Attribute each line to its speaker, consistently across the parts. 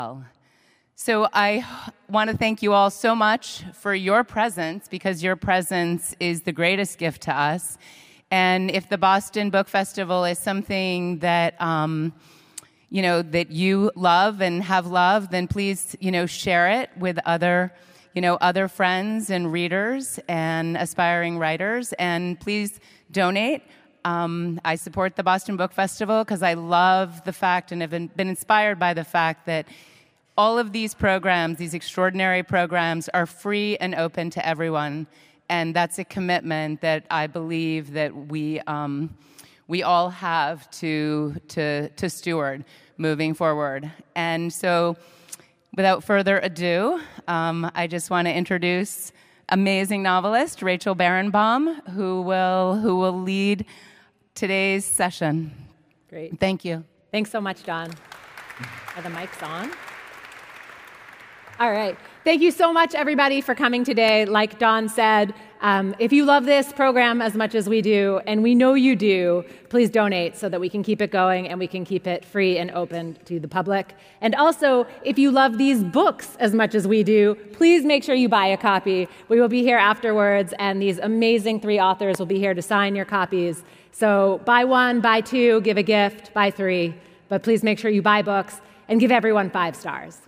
Speaker 1: So I want to thank you all so much for your presence, because your presence is the greatest gift to us. And if the Boston Book Festival is something that that you love and have loved, then please share it with other friends and readers and aspiring writers, and please donate. I support the Boston Book Festival because I love the fact and have been inspired by the fact that all of these programs, these extraordinary programs, are free and open to everyone. And that's a commitment that I believe that we all have to steward moving forward. And so, without further ado, I just want to introduce amazing novelist Rachel Barenbaum, who will lead today's session.
Speaker 2: Great.
Speaker 1: Thank you.
Speaker 2: Thanks so much, Dawn. Are the mics on? All right. Thank you so much, everybody, for coming today. Like Dawn said, if you love this program as much as we do, and we know you do, please donate so that we can keep it going and we can keep it free and open to the public. And also, if you love these books as much as we do, please make sure you buy a copy. We will be here afterwards, and these amazing 3 authors will be here to sign your copies. So buy 1, buy 2, give a gift, buy 3. But please make sure you buy books and give everyone 5 stars.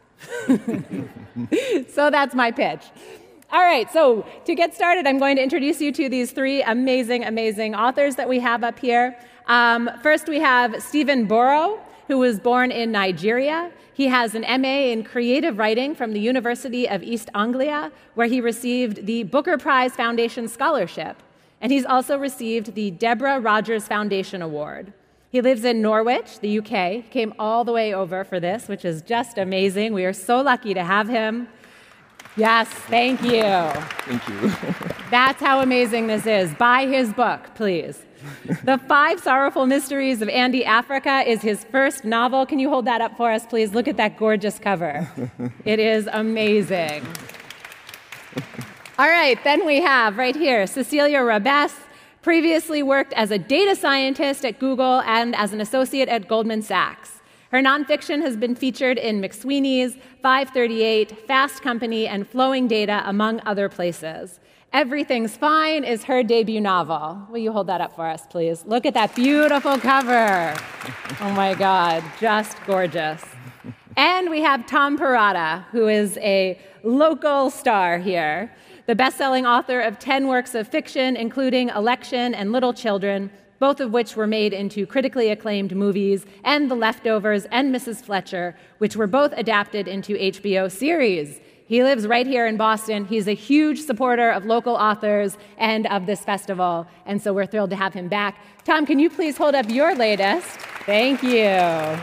Speaker 2: So that's my pitch. All right, so to get started, I'm going to introduce you to these 3 amazing, amazing authors that we have up here. First, we have Stephen Boro, who was born in Nigeria. He has an MA in creative writing from the University of East Anglia, where he received the Booker Prize Foundation Scholarship. And he's also received the Deborah Rogers Foundation Award. He lives in Norwich, the UK. He came all the way over for this, which is just amazing. We are so lucky to have him. Yes, thank you.
Speaker 3: Thank you.
Speaker 2: That's how amazing this is. Buy his book, please. The 5 Sorrowful Mysteries of Andy Africa is his first novel. Can you hold that up for us, please? Look at that gorgeous cover. It is amazing. All right, then we have right here Cecilia Rabess. Previously worked as a data scientist at Google and as an associate at Goldman Sachs. Her nonfiction has been featured in McSweeney's, 538, Fast Company, and Flowing Data, among other places. Everything's Fine is her debut novel. Will you hold that up for us, please? Look at that beautiful cover. Oh my God, just gorgeous. And we have Tom Perrotta, who is a local star here. The best-selling author of 10 works of fiction, including Election and Little Children, both of which were made into critically acclaimed movies, and The Leftovers and Mrs. Fletcher, which were both adapted into HBO series. He lives right here in Boston. He's a huge supporter of local authors and of this festival, and so we're thrilled to have him back. Tom, can you please hold up your latest? Thank you.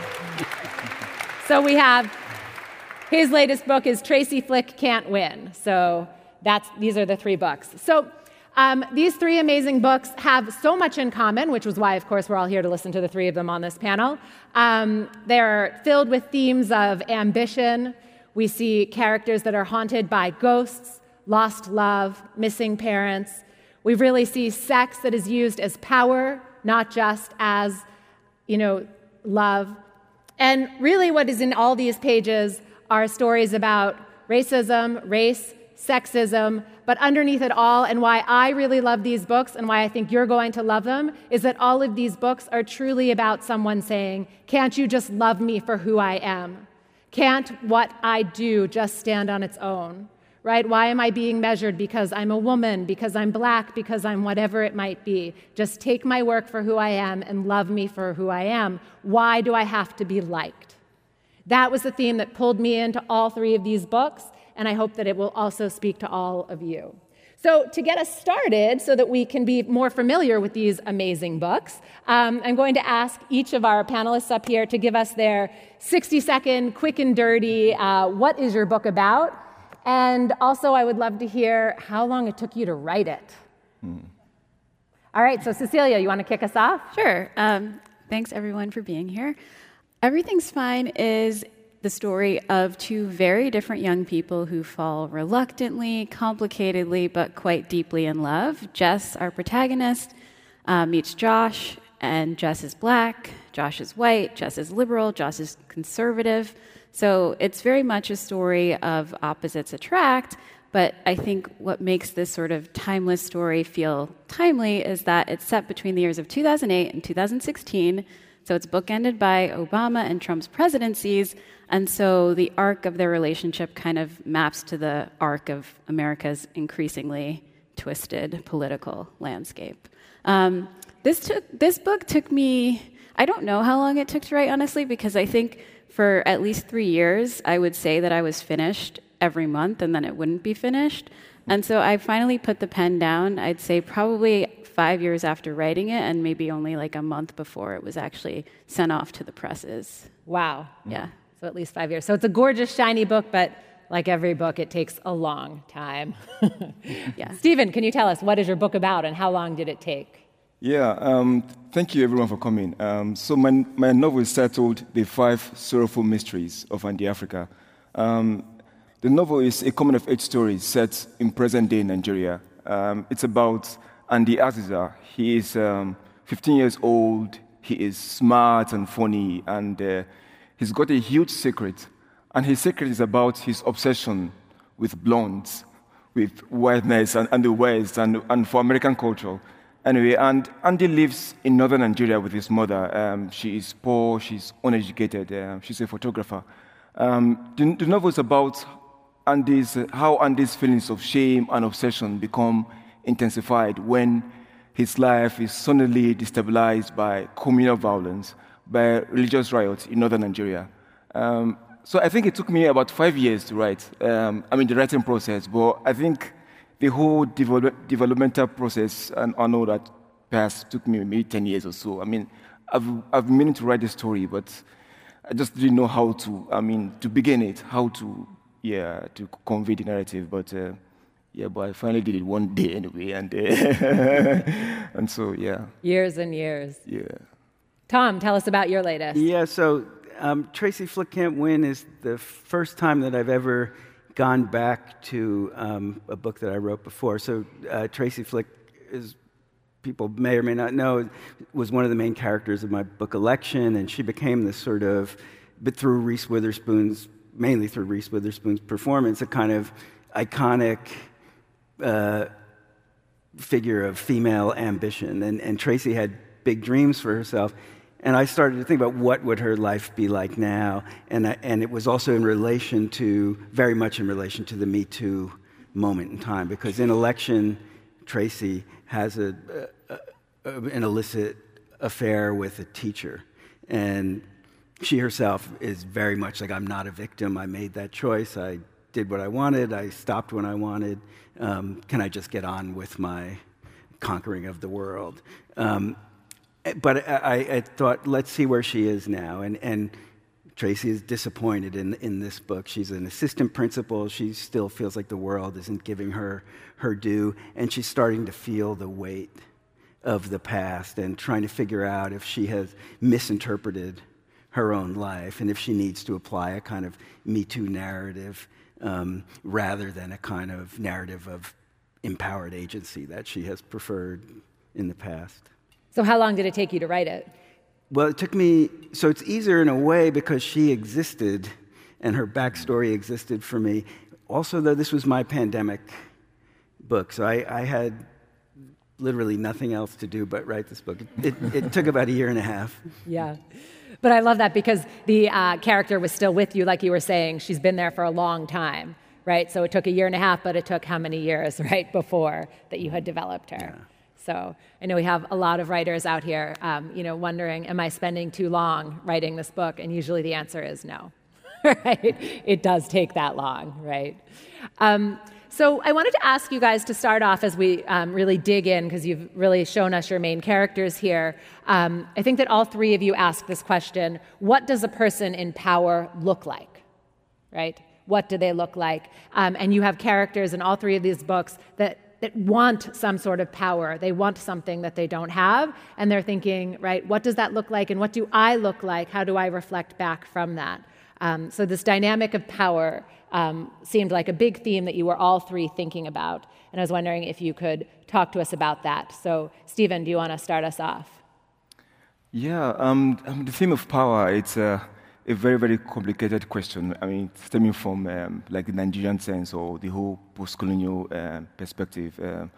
Speaker 2: So we have his latest book is Tracy Flick Can't Win. So these are the 3 books. So these 3 amazing books have so much in common, which was why, of course, we're all here to listen to the 3 of them on this panel. They're filled with themes of ambition. We see characters that are haunted by ghosts, lost love, missing parents. We really see sex that is used as power, not just as, love. And really what is in all these pages are stories about racism, race, sexism, but underneath it all, and why I really love these books and why I think you're going to love them, is that all of these books are truly about someone saying, can't you just love me for who I am? Can't what I do just stand on its own? Right? Why am I being measured because I'm a woman, because I'm black, because I'm whatever it might be? Just take my work for who I am and love me for who I am. Why do I have to be liked? That was the theme that pulled me into all 3 of these books, and I hope that it will also speak to all of you. So to get us started, so that we can be more familiar with these amazing books, I'm going to ask each of our panelists up here to give us their 60-second, quick and dirty, what is your book about? And also, I would love to hear how long it took you to write it. All right, so Cecilia, you want to kick us off?
Speaker 4: Sure. Thanks, everyone, for being here. Everything's Fine is the story of 2 very different young people who fall reluctantly, complicatedly, but quite deeply in love. Jess, our protagonist, meets Josh, and Jess is black, Josh is white, Jess is liberal, Josh is conservative. So it's very much a story of opposites attract, but I think what makes this sort of timeless story feel timely is that it's set between the years of 2008 and 2016. So it's bookended by Obama and Trump's presidencies, and so the arc of their relationship kind of maps to the arc of America's increasingly twisted political landscape. This book took me, I don't know how long it took to write, honestly, because I think for at least 3 years, I would say that I was finished every month, and then it wouldn't be finished. And so I finally put the pen down, I'd say probably 5 years after writing it, and maybe only like a month before it was actually sent off to the presses.
Speaker 2: Wow.
Speaker 4: Yeah.
Speaker 2: So at least 5 years. So it's a gorgeous, shiny book, but like every book, it takes a long time.
Speaker 4: Yeah.
Speaker 2: Stephen, can you tell us what is your book about and how long did it take?
Speaker 3: Yeah, thank you everyone for coming. So my novel is titled The Five Sorrowful Mysteries of Andy Africa. The novel is a coming-of-age story set in present-day Nigeria. It's about Andy Aziza. He is 15 years old, he is smart and funny, and he's got a huge secret. And his secret is about his obsession with blondes, with whiteness and the West, and for American culture. Anyway, and Andy lives in northern Nigeria with his mother. She is poor, she's uneducated, she's a photographer. The novel is about how Andy's feelings of shame and obsession become intensified when his life is suddenly destabilized by communal violence, by religious riots in northern Nigeria. So I think it took me about 5 years to write, the writing process, but I think the whole developmental process, and I know that perhaps took me maybe 10 years or so. I've been meaning to write this story, but I just didn't know how to begin it, how to convey the narrative, but I finally did it one day anyway, and and so, yeah.
Speaker 2: Years and years.
Speaker 3: Yeah.
Speaker 2: Tom, tell us about your latest.
Speaker 5: Yeah, so Tracy Flick Can't Win is the first time that I've ever gone back to a book that I wrote before. So Tracy Flick, is people may or may not know, was one of the main characters of my book Election, and she became this sort of, but mainly through Reese Witherspoon's performance, a kind of iconic figure of female ambition. And Tracy had big dreams for herself. And I started to think about what would her life be like now, and it was also very much in relation to the Me Too moment in time, because in Election, Tracy has an illicit affair with a teacher, and she herself is very much like, I'm not a victim, I made that choice, I did what I wanted, I stopped when I wanted, can I just get on with my conquering of the world? But I thought, let's see where she is now. And Tracy is disappointed in this book. She's an assistant principal. She still feels like the world isn't giving her her due. And she's starting to feel the weight of the past and trying to figure out if she has misinterpreted her own life and if she needs to apply a kind of Me Too narrative rather than a kind of narrative of empowered agency that she has preferred in the past.
Speaker 2: So how long did it take you to write it?
Speaker 5: Well, it took me, so it's easier in a way because she existed and her backstory existed for me. Also, though, this was my pandemic book, so I had literally nothing else to do but write this book. It took about a year and a half.
Speaker 2: Yeah. But I love that because the character was still with you, like you were saying. She's been there for a long time, right? So it took a year and a half, but it took how many years, right, before that you had developed her? Yeah. So I know we have a lot of writers out here, wondering, am I spending too long writing this book? And usually the answer is no, right? It does take that long, right? So I wanted to ask you guys to start off as we really dig in, because you've really shown us your main characters here. I think that all three of you asked this question: what does a person in power look like, right? What do they look like? And you have characters in all three of these books that want some sort of power. They want something that they don't have, and they're thinking, right, what does that look like, and what do I look like? How do I reflect back from that? So this dynamic of power seemed like a big theme that you were all three thinking about, and I was wondering if you could talk to us about that. So, Stephen, do you want to start us off?
Speaker 3: Yeah, the theme of power, it's a very, very complicated question. I mean, stemming from like the Nigerian sense or the whole post-colonial perspective.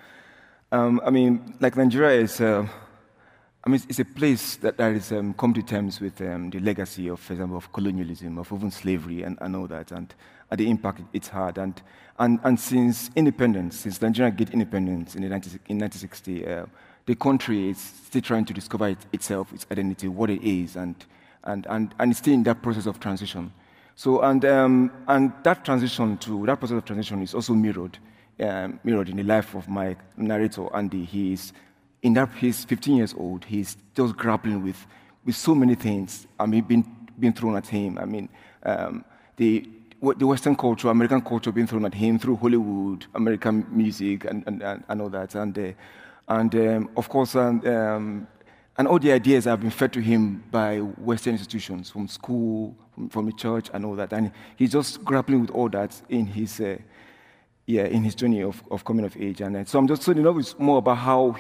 Speaker 3: I mean, like Nigeria is, it's a place that is come to terms with the legacy of, for example, of colonialism, of even slavery, and all that, and the impact it's had. And since independence, since Nigeria gained independence in 1960, the country is still trying to discover itself, its identity, what it is, and it's still in that process of transition. So and that process of transition is also mirrored in the life of my narrator Andy. He's 15 years old. He's just grappling with so many things. I mean, being thrown at him. I mean, the Western culture, American culture, being thrown at him through Hollywood, American music, and all that, and of course, and all the ideas have been fed to him by Western institutions, from school, from the church, and all that. And he's just grappling with all that in his journey of coming of age. And so the novel is more about how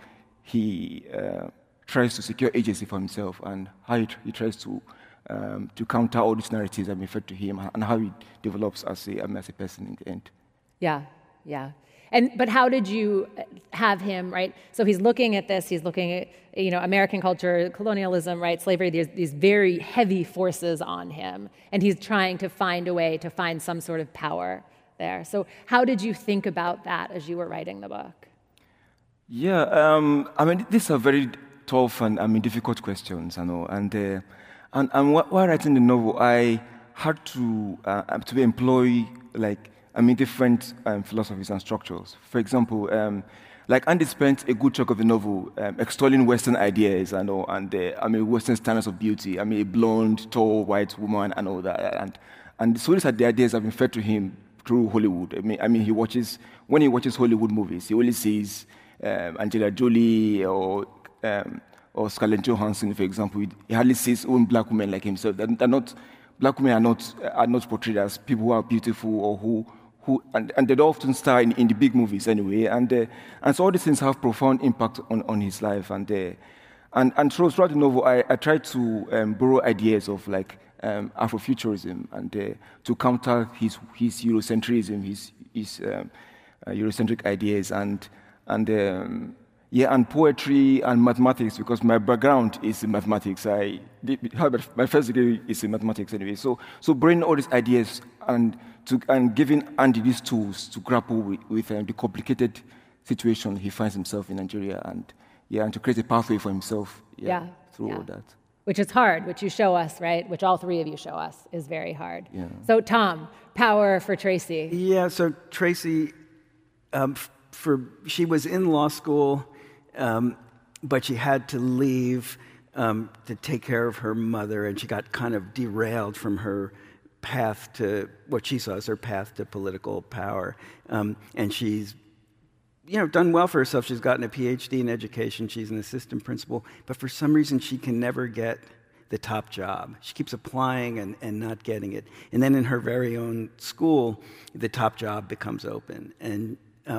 Speaker 3: he tries to secure agency for himself, and how he tries to counter all these narratives that have been fed to him, and how he develops as a person in the end.
Speaker 2: Yeah. But how did you have him, right? So he's looking at this, he's looking at, American culture, colonialism, right, slavery, these very heavy forces on him, and he's trying to find a way to find some sort of power there. So how did you think about that as you were writing the book?
Speaker 3: Yeah, these are very tough and difficult questions, I know. And while writing the novel, I had to employ different philosophies and structures. For example, Andy spent a good chunk of the novel extolling Western ideas and Western standards of beauty. I mean, a blonde, tall, white woman and all that. And so these are the ideas that have been fed to him through Hollywood. when he watches Hollywood movies, he only sees Angela Jolie or Scarlett Johansson, for example. He hardly sees even black women like himself. Black women are not portrayed as people who are beautiful or who they often star in the big movies anyway. And so all these things have profound impact on his life. And throughout the novel, I tried to borrow ideas of Afrofuturism and to counter his Eurocentrism, his Eurocentric ideas, and poetry and mathematics, because my background is in mathematics. My first degree is in mathematics anyway. So bringing all these ideas and giving Andy these tools to grapple with the complicated situation he finds himself in Nigeria, and to create a pathway for himself through all that.
Speaker 2: Which is hard, which you show us, right? Which all three of you show us is very hard.
Speaker 3: Yeah.
Speaker 2: So Tom, power for Tracy.
Speaker 5: Yeah, so Tracy, she was in law school, but she had to leave to take care of her mother, and she got kind of derailed from her path to what she saw as her path to political power. And she's done well for herself. She's gotten a PhD in education. She's an assistant principal. But for some reason, she can never get the top job. She keeps applying and not getting it. And then in her very own school, the top job becomes open. And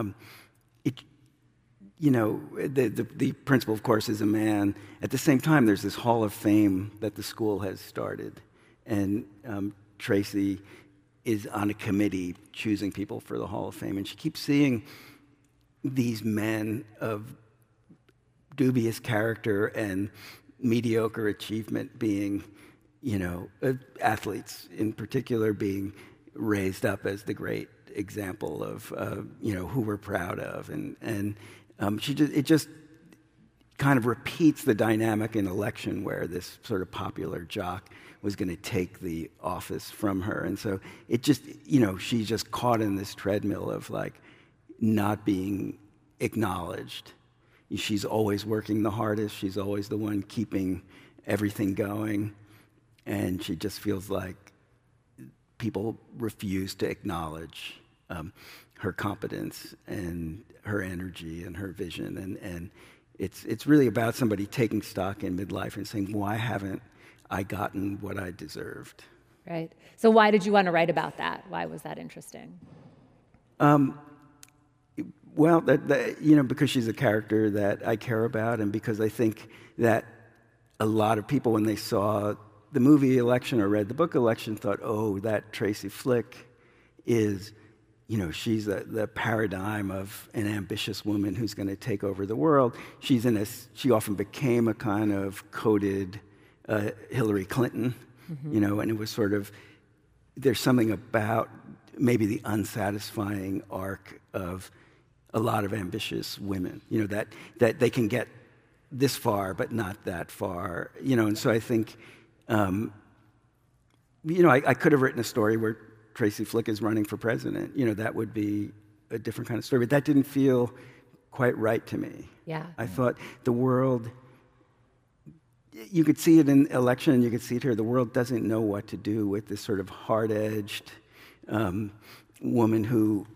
Speaker 5: the principal, of course, is a man. At the same time, there's this Hall of Fame that the school has started. And Tracy is on a committee choosing people for the Hall of Fame. And she keeps seeing these men of dubious character and mediocre achievement being, athletes in particular, being raised up as the great example of, who we're proud of. And it just kind of repeats the dynamic in election where this sort of popular jock was going to take the office from her. And so it just, she's just caught in this treadmill of not being acknowledged. She's always working the hardest. She's always the one keeping everything going. And she just feels like people refuse to acknowledge her competence and her energy and her vision. And it's really about somebody taking stock in midlife and saying, why haven't I gotten what I deserved?
Speaker 2: Right. So why did you want to write about that? Why was that interesting?
Speaker 5: Well, because she's a character that I care about, and because I think that a lot of people, when they saw the movie Election or read the book Election, thought, oh, that Tracy Flick is, she's the paradigm of an ambitious woman who's going to take over the world. She often became a kind of coded Hillary Clinton, and it was sort of, there's something about maybe the unsatisfying arc of a lot of ambitious women, that they can get this far but not that far, and so I think, I could have written a story where Tracy Flick is running for president. That would be a different kind of story, but that didn't feel quite right to me.
Speaker 2: Yeah.
Speaker 5: I thought the world, you could see it in Election and you could see it here, the world doesn't know what to do with this sort of hard-edged woman who,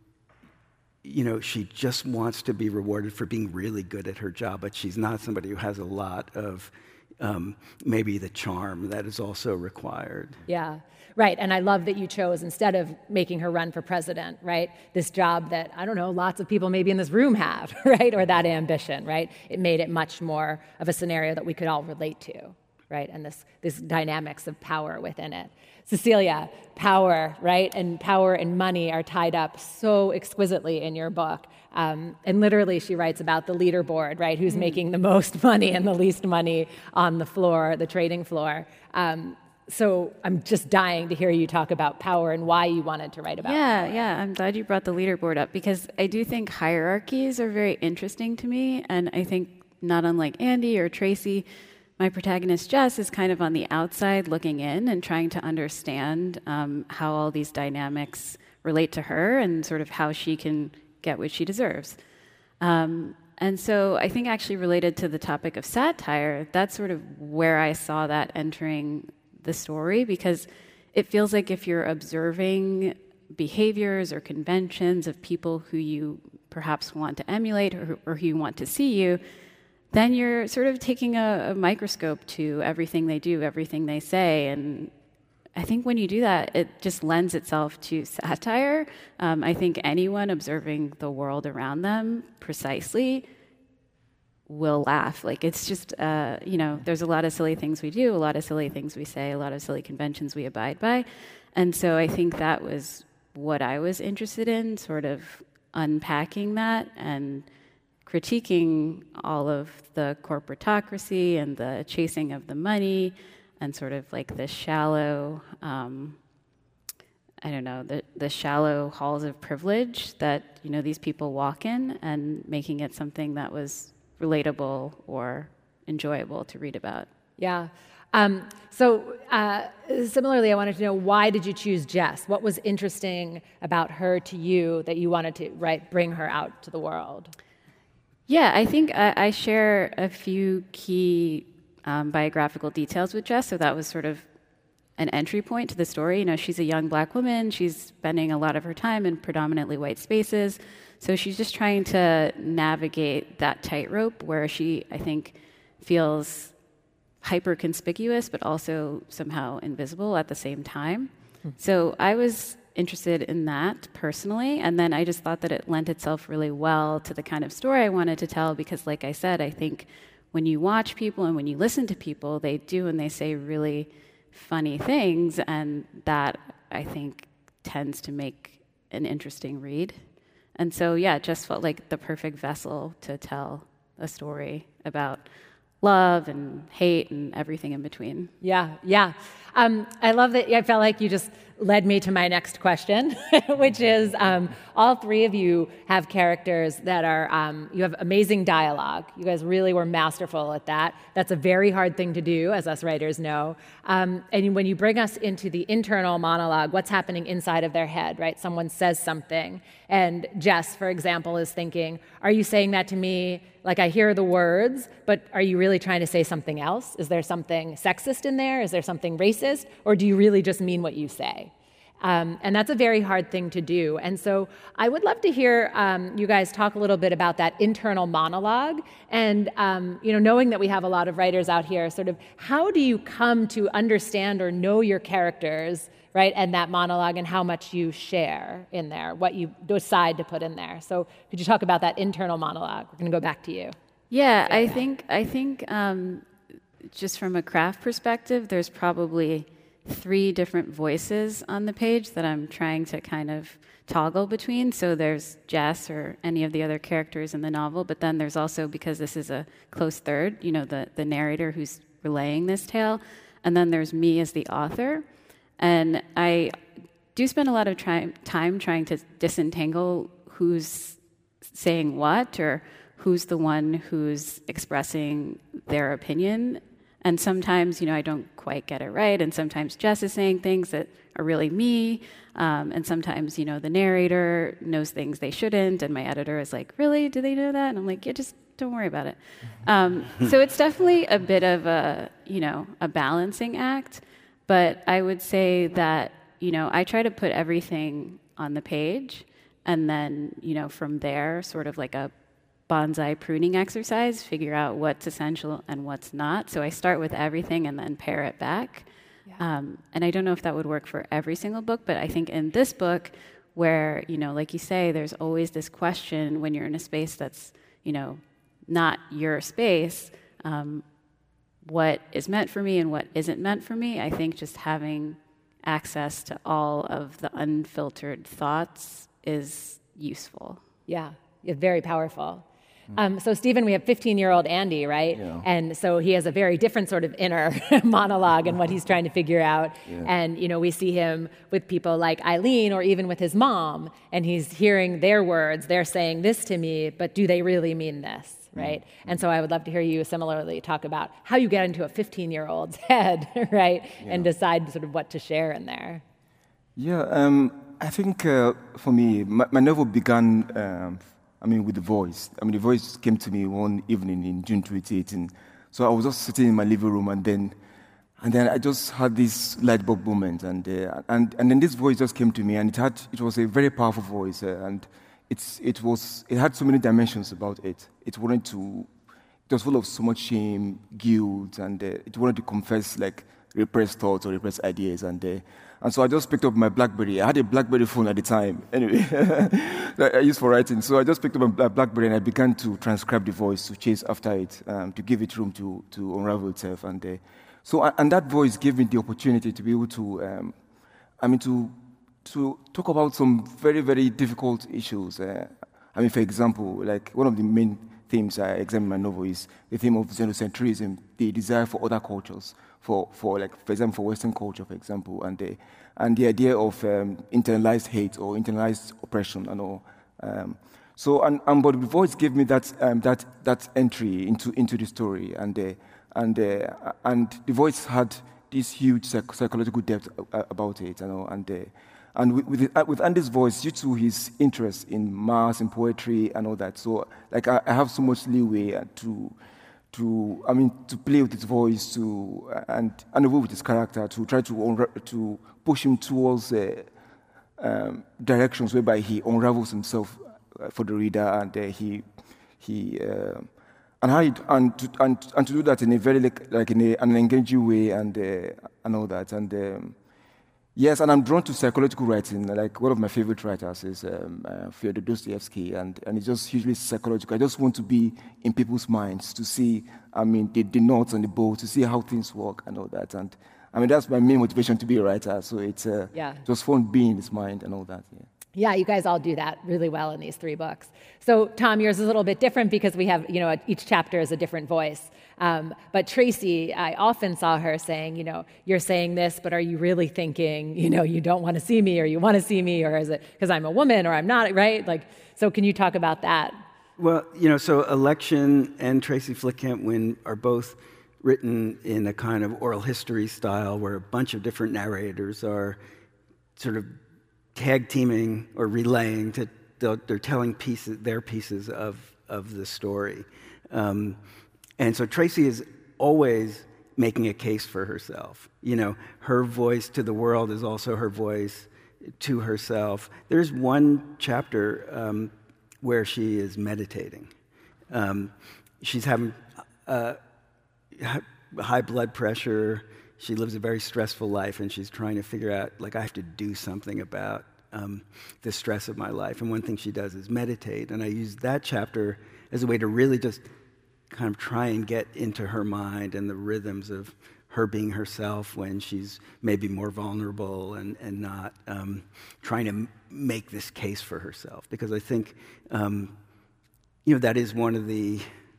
Speaker 5: she just wants to be rewarded for being really good at her job, but she's not somebody who has a lot of maybe the charm that is also required.
Speaker 2: Yeah, right. And I love that you chose, instead of making her run for president, right, this job that, I don't know, lots of people maybe in this room have, right, or that ambition, right? It made it much more of a scenario that we could all relate to, right, and this dynamics of power within it. Cecilia, power, right, and power and money are tied up so exquisitely in your book. And literally she writes about the leaderboard, right, who's making the most money and the least money on the floor, the trading floor. So I'm just dying to hear you talk about power and why you wanted to write about power.
Speaker 4: Yeah, I'm glad you brought the leaderboard up, because I do think hierarchies are very interesting to me, and I think not unlike Andy or Tracy, my protagonist Jess is kind of on the outside looking in and trying to understand how all these dynamics relate to her and sort of how she can get what she deserves. And so I think actually related to the topic of satire, that's sort of where I saw that entering the story, because it feels like if you're observing behaviors or conventions of people who you perhaps want to emulate or who you want to see you, then you're sort of taking a microscope to everything they do, everything they say. And I think when you do that, it just lends itself to satire. I think anyone observing the world around them precisely will laugh. Like, it's just, there's a lot of silly things we do, a lot of silly things we say, a lot of silly conventions we abide by. And so I think that was what I was interested in, sort of unpacking that and critiquing all of the corporatocracy and the chasing of the money and sort of like the shallow, the shallow halls of privilege that, these people walk in, and making it something that was relatable or enjoyable to read about.
Speaker 2: Yeah. Similarly, I wanted to know, why did you choose Jess? What was interesting about her to you that you wanted to bring her out to the world?
Speaker 4: Yeah, I think I share a few key biographical details with Jess, so that was sort of an entry point to the story. She's a young black woman. She's spending a lot of her time in predominantly white spaces, so she's just trying to navigate that tightrope where she, I think, feels hyper-conspicuous but also somehow invisible at the same time. So I was interested in that personally, and then I just thought that it lent itself really well to the kind of story I wanted to tell, because like I said, I think when you watch people and when you listen to people, they do and they say really funny things, and that, I think, tends to make an interesting read. And so, yeah, it just felt like the perfect vessel to tell a story about love and hate and everything in between.
Speaker 2: Yeah. I love that. I felt like you just led me to my next question, which is, all three of you have characters that are, you have amazing dialogue. You guys really were masterful at that. That's a very hard thing to do, as us writers know. And when you bring us into the internal monologue, what's happening inside of their head, right? Someone says something, and Jess, for example, is thinking, are you saying that to me? Like, I hear the words, but are you really trying to say something else? Is there something sexist in there? Is there something racist? Or do you really just mean what you say? And that's a very hard thing to do. And so I would love to hear you guys talk a little bit about that internal monologue. And, knowing that we have a lot of writers out here, sort of how do you come to understand or know your characters, right, and that monologue, and how much you share in there, what you decide to put in there. So could you talk about that internal monologue? We're going to go back to you.
Speaker 4: Yeah, I think just from a craft perspective, there's probably 3 different voices on the page that I'm trying to kind of toggle between. So there's Jess or any of the other characters in the novel, but then there's also, because this is a close third, the narrator who's relaying this tale, and then there's me as the author. And I do spend a lot of time trying to disentangle who's saying what, or who's the one who's expressing their opinion. And sometimes, I don't quite get it right, and sometimes Jess is saying things that are really me, and sometimes, the narrator knows things they shouldn't, and my editor is like, really? Do they know that? And I'm like, yeah, just don't worry about it. So it's definitely a bit of a balancing act, but I would say that, I try to put everything on the page, and then, from there, sort of like a bonsai pruning exercise, figure out what's essential and what's not. So I start with everything and then pare it back. Yeah. And I don't know if that would work for every single book, but I think in this book, where, like you say, there's always this question when you're in a space that's, not your space, what is meant for me and what isn't meant for me. I think just having access to all of the unfiltered thoughts is useful.
Speaker 2: Yeah, very powerful. So, Stephen, we have 15-year-old Andy, right?
Speaker 3: Yeah.
Speaker 2: And so he has a very different sort of inner monologue in what he's trying to figure out. Yeah. And, we see him with people like Eileen or even with his mom, and he's hearing their words. They're saying this to me, but do they really mean this, right? Mm-hmm. And so I would love to hear you similarly talk about how you get into a 15-year-old's head, right? Yeah. And decide sort of what to share in there.
Speaker 3: Yeah, I think for me, my novel began... with The Voice. The Voice came to me one evening in June 2018. So I was just sitting in my living room, and then I just had this light bulb moment, and then this voice just came to me, and it was a very powerful voice, and it had so many dimensions about it. It was full of so much shame, guilt, and it wanted to confess like repressed thoughts or repressed ideas, and so I just picked up my BlackBerry. I had a BlackBerry phone at the time, anyway, that I used for writing. So I just picked up my BlackBerry and I began to transcribe the voice, to chase after it, to give it room to unravel itself. And that voice gave me the opportunity to be able to, to talk about some very, very difficult issues. For example, like one of the main themes I examine in my novel is the theme of xenocentrism, the desire for other cultures, for example, for Western culture, for example, and the idea of internalized hate or internalized oppression and all. But the voice gave me that entry into the story, and the voice had this huge psychological depth about it, and with Andy's voice, due to his interest in mass and poetry and all that, so like I have so much leeway to play with his voice, and with his character, to try to push him towards directions whereby he unravels himself for the reader, and to do that in a very in an engaging way, and all that, and. Yes, and I'm drawn to psychological writing. Like one of my favorite writers is Fyodor Dostoevsky, and it's just hugely psychological. I just want to be in people's minds to see, the nuts and the bolts, to see how things work and all that. And that's my main motivation to be a writer. So it's just fun being in his mind and all that. Yeah.
Speaker 2: Yeah, you guys all do that really well in these 3 books. So, Tom, yours is a little bit different because we have, each chapter is a different voice. But Tracy, I often saw her saying, you're saying this, but are you really thinking, you don't want to see me, or you want to see me, or is it because I'm a woman or I'm not, right? So can you talk about that?
Speaker 5: Well, so Election and Tracy Flick Can't Win are both written in a kind of oral history style where a bunch of different narrators are sort of tag teaming or relaying they're telling their pieces of the story. And so Tracy is always making a case for herself. Her voice to the world is also her voice to herself. There's one chapter where she is meditating. She's having high blood pressure. She lives a very stressful life, and she's trying to figure out, I have to do something about the stress of my life. And one thing she does is meditate. And I use that chapter as a way to really just kind of try and get into her mind and the rhythms of her being herself when she's maybe more vulnerable and not trying to make this case for herself. Because I think, that is one of the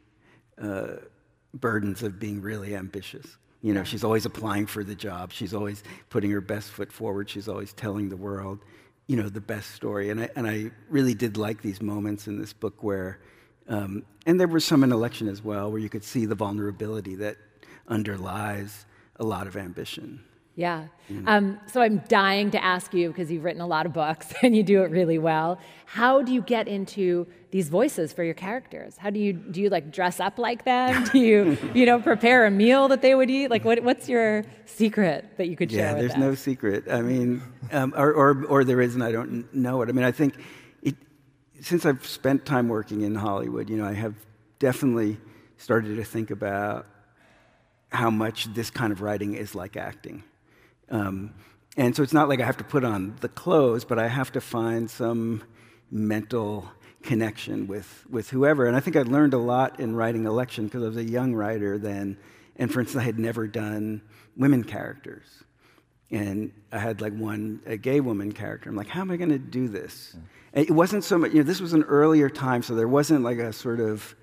Speaker 5: burdens of being really ambitious. She's always applying for the job. She's always putting her best foot forward. She's always telling the world, the best story. And I really did like these moments in this book where, and there were some in Election as well, where you could see the vulnerability that underlies a lot of ambition.
Speaker 2: Yeah. So I'm dying to ask you, because you've written a lot of books and you do it really well, how do you get into these voices for your characters? How do you like dress up like them? Do you, prepare a meal that they would eat? Like what's your secret that you could share with
Speaker 5: there's
Speaker 2: us?
Speaker 5: no secret. I mean, or there is, and I don't know it. I mean, I think since I've spent time working in Hollywood, I have definitely started to think about how much this kind of writing is like acting. And so it's not like I have to put on the clothes, but I have to find some mental connection with whoever. And I think I learned a lot in writing Election because I was a young writer then. And for instance, I had never done women characters. And I had a gay woman character. I'm like, how am I going to do this? And it wasn't so much, this was an earlier time, so there wasn't like a sort of,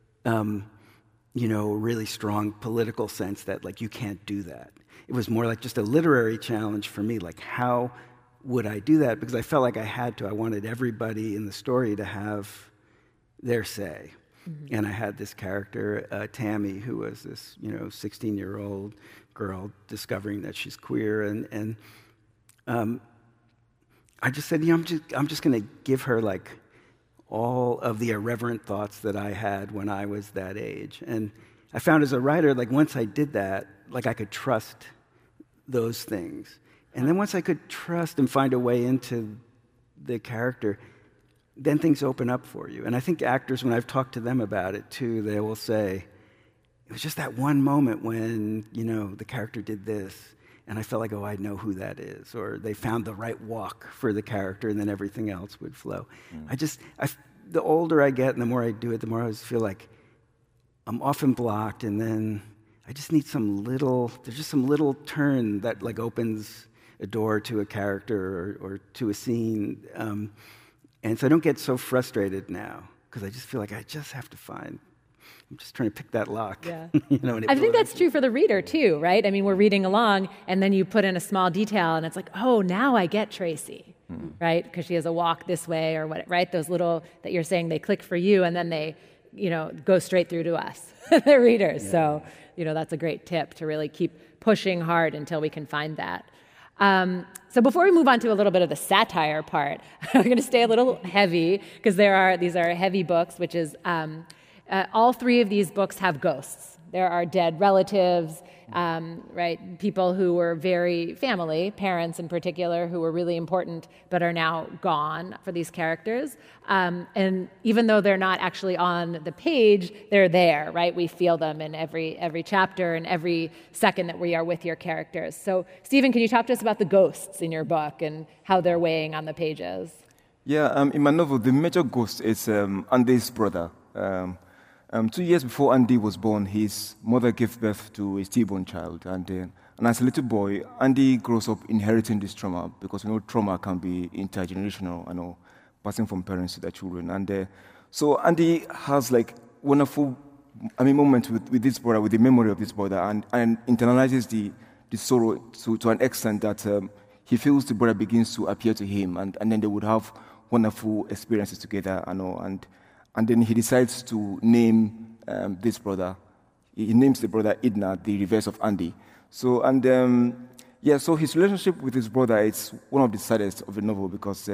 Speaker 5: really strong political sense that you can't do that. It was more like just a literary challenge for me, like how would I do that? Because I felt like I had to. I wanted everybody in the story to have their say. Mm-hmm. And I had this character, Tammy, who was this, 16-year-old girl discovering that she's queer. And I just said, I'm just going to give her all of the irreverent thoughts that I had when I was that age. And I found as a writer, once I did that, I could trust those things. And then once I could trust and find a way into the character, then things open up for you. And I think actors, when I've talked to them about it too, they will say, it was just that one moment when, the character did this, and I felt like, I know who that is. Or they found the right walk for the character, and then everything else would flow. The older I get and the more I do it, the more I feel like I'm often blocked, and then I just need there's just some little turn that opens a door to a character or to a scene. And so I don't get so frustrated now, because I just feel like I just have to I'm just trying to pick that lock.
Speaker 2: Yeah. I think that's true for the reader too, right? I mean, we're reading along, and then you put in a small detail, and it's like, oh, now I get Tracy, right? Because she has a walk this way or what, right? Those little that you're saying, they click for you, and then they, go straight through to us, the readers. Yeah. So, that's a great tip to really keep pushing hard until we can find that. So before we move on to a little bit of the satire part, I'm going to stay a little heavy, because these are heavy books, which is all three of these books have ghosts. There are dead relatives, right? People who were family, parents in particular, who were really important but are now gone for these characters. And even though they're not actually on the page, they're there, right? We feel them in every chapter and every second that we are with your characters. So, Stephen, can you talk to us about the ghosts in your book and how they're weighing on the pages?
Speaker 3: Yeah, in my novel, the major ghost is Andy's brother. 2 years before Andy was born, his mother gave birth to a stillborn child. And as a little boy, Andy grows up inheriting this trauma, because trauma can be intergenerational, passing from parents to their children. And so Andy has wonderful moments with this brother, with the memory of this brother, and internalizes the sorrow to an extent that he feels the brother begins to appear to him, and then they would have wonderful experiences together, and then he decides to name this brother. He names the brother Idna, the reverse of Andy. So so his relationship with his brother is one of the saddest of the novel, because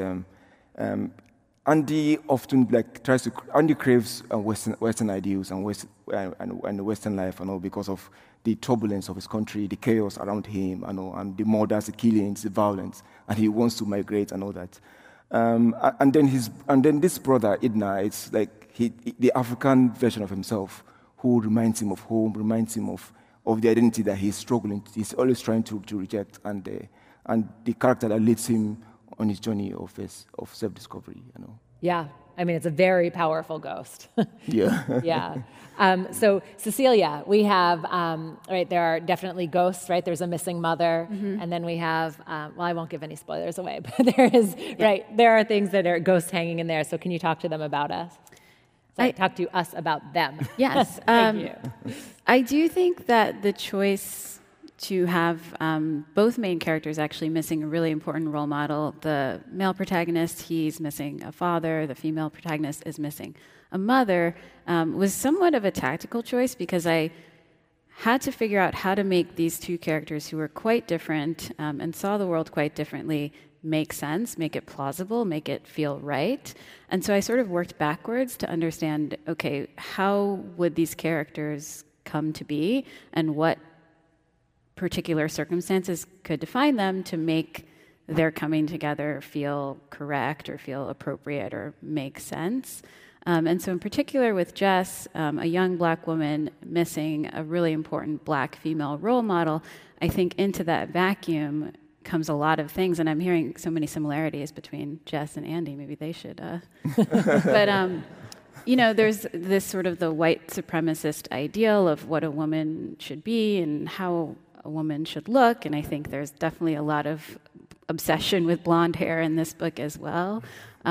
Speaker 3: Andy often Andy craves Western ideals and Western life, because of the turbulence of his country, the chaos around him, and the murders, the killings, the violence, and he wants to migrate and all that. And then this brother Idna, it's the African version of himself, who reminds him of home, reminds him of the identity that he's struggling. He's always trying to reject, and the character that leads him on his journey of self-discovery.
Speaker 2: Yeah. I mean, it's a very powerful ghost.
Speaker 3: Yeah.
Speaker 2: Yeah. So Cecilia, we have, right, there are definitely ghosts, right? There's a missing mother. And then we have, well, I won't give any spoilers away, but there are things that are ghosts hanging in there. So can you talk to them about us? Talk to us about them.
Speaker 4: Yes.
Speaker 2: Thank you.
Speaker 4: I do think that the choice to have both main characters actually missing a really important role model. The male protagonist, he's missing a father. The female protagonist is missing a mother, was somewhat of a tactical choice because I had to figure out how to make these two characters who were quite different and saw the world quite differently make sense, make it plausible, make it feel right. And so I sort of worked backwards to understand, okay, how would these characters come to be and what particular circumstances could define them to make their coming together feel correct or feel appropriate or make sense. And so in particular with Jess, a young black woman missing a really important black female role model, I think into that vacuum comes a lot of things, and I'm hearing so many similarities between Jess and Andy. Maybe they should. But you know, there's this sort of the white supremacist ideal of what a woman should be and how a woman should look, and I think there's definitely a lot of obsession with blonde hair in this book as well.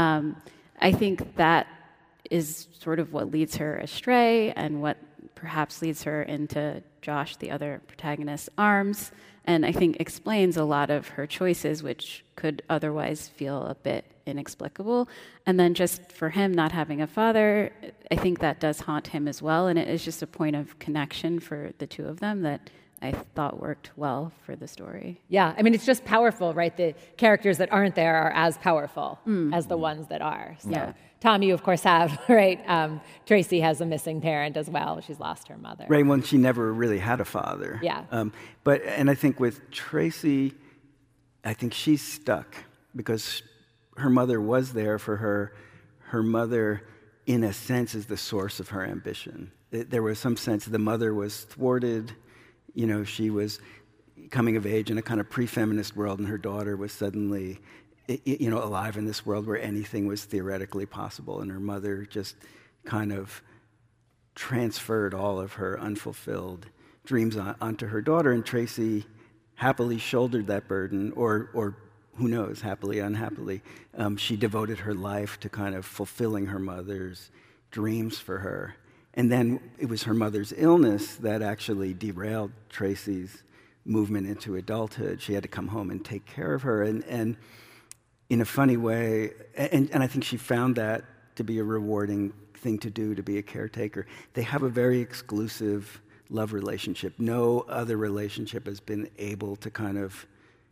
Speaker 4: I think that is sort of what leads her astray and what perhaps leads her into Josh, the other protagonist's arms, and I think explains a lot of her choices, which could otherwise feel a bit inexplicable. And then just for him not having a father, I think that does haunt him as well, and it is just a point of connection for the two of them that I thought worked well for the story.
Speaker 2: Yeah, I mean, it's just powerful, right? The characters that aren't there are as powerful as the ones that are. So,
Speaker 4: yeah.
Speaker 2: Tom, you, of course, have, right? Tracy has a missing parent as well. She's lost her mother.
Speaker 5: Right, well, she never really had a father.
Speaker 2: Yeah.
Speaker 5: And I think with Tracy, I think she's stuck because her mother was there for her. Her mother, in a sense, is the source of her ambition. There was some sense the mother was thwarted. You know, she was coming of age in a kind of pre-feminist world, and her daughter was suddenly, you know, alive in this world where anything was theoretically possible, and her mother just kind of transferred all of her unfulfilled dreams onto her daughter, and Tracy happily shouldered that burden, or who knows, happily, unhappily. She devoted her life to kind of fulfilling her mother's dreams for her. And then it was her mother's illness that actually derailed Tracy's movement into adulthood. She had to come home and take care of her. And in a funny way, and I think she found that to be a rewarding thing to do, to be a caretaker. They have a very exclusive love relationship. No other relationship has been able to kind of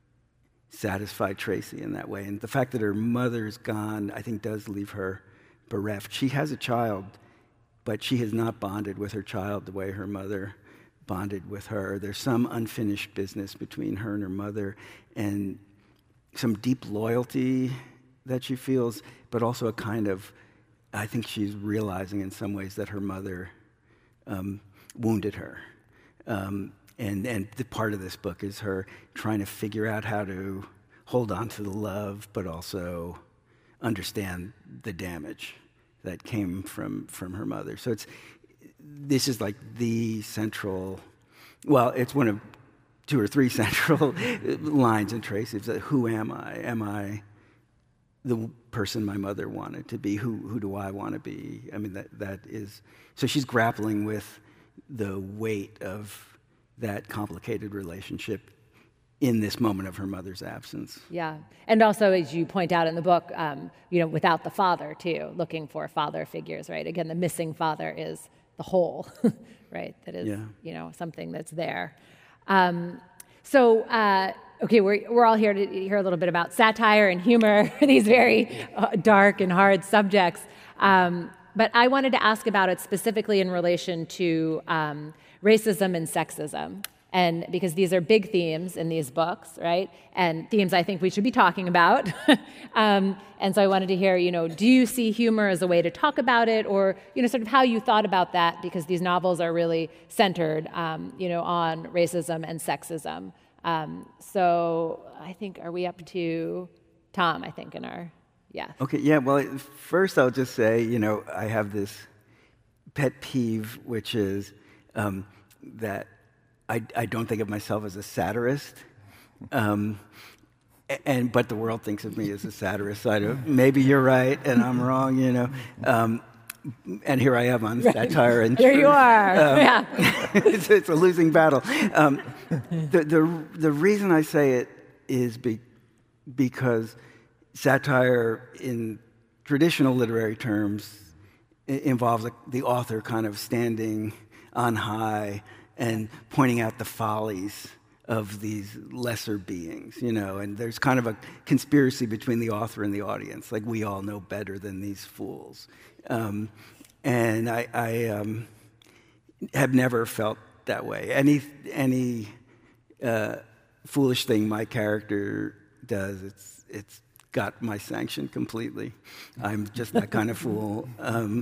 Speaker 5: satisfy Tracy in that way. And the fact that her mother's gone, I think, does leave her bereft. She has a child, but she has not bonded with her child the way her mother bonded with her. There's some unfinished business between her and her mother, and some deep loyalty that she feels, but also a kind of, I think she's realizing in some ways that her mother wounded her. And the part of this book is her trying to figure out how to hold on to the love, but also understand the damage that came from her mother. So this is like the central, well, it's one of two or three central lines in Tracy. It's like, who am I? Am I the person my mother wanted to be? Who do I want to be? I mean, that is, so she's grappling with the weight of that complicated relationship in this moment of her mother's absence.
Speaker 2: Yeah, and also, as you point out in the book, you know, without the father, too, looking for father figures, right? Again, the missing father is the hole, right? That is, you know, something that's there. Okay, we're all here to hear a little bit about satire and humor, these very dark and hard subjects. But I wanted to ask about it specifically in relation to racism and sexism. And because these are big themes in these books, right? And themes I think we should be talking about. And so I wanted to hear, you know, do you see humor as a way to talk about it, or, you know, sort of how you thought about that, because these novels are really centered, you know, on racism and sexism. So I think, are we up to Tom, I think, in our Yes.
Speaker 5: Okay, yeah, well, first I'll just say, I have this pet peeve, which is that I don't think of myself as a satirist, but the world thinks of me as a satirist. So maybe you're right and I'm wrong, and here I am on satire and
Speaker 2: Here
Speaker 5: truth.
Speaker 2: you are.
Speaker 5: It's a losing battle. The reason I say it is because satire, in traditional literary terms, involves the author kind of standing on high and pointing out the follies of these lesser beings, and there's kind of a conspiracy between the author and the audience, like we all know better than these fools. And I have never felt that way. Any foolish thing my character does, it's got my sanction completely. I'm just that kind of fool.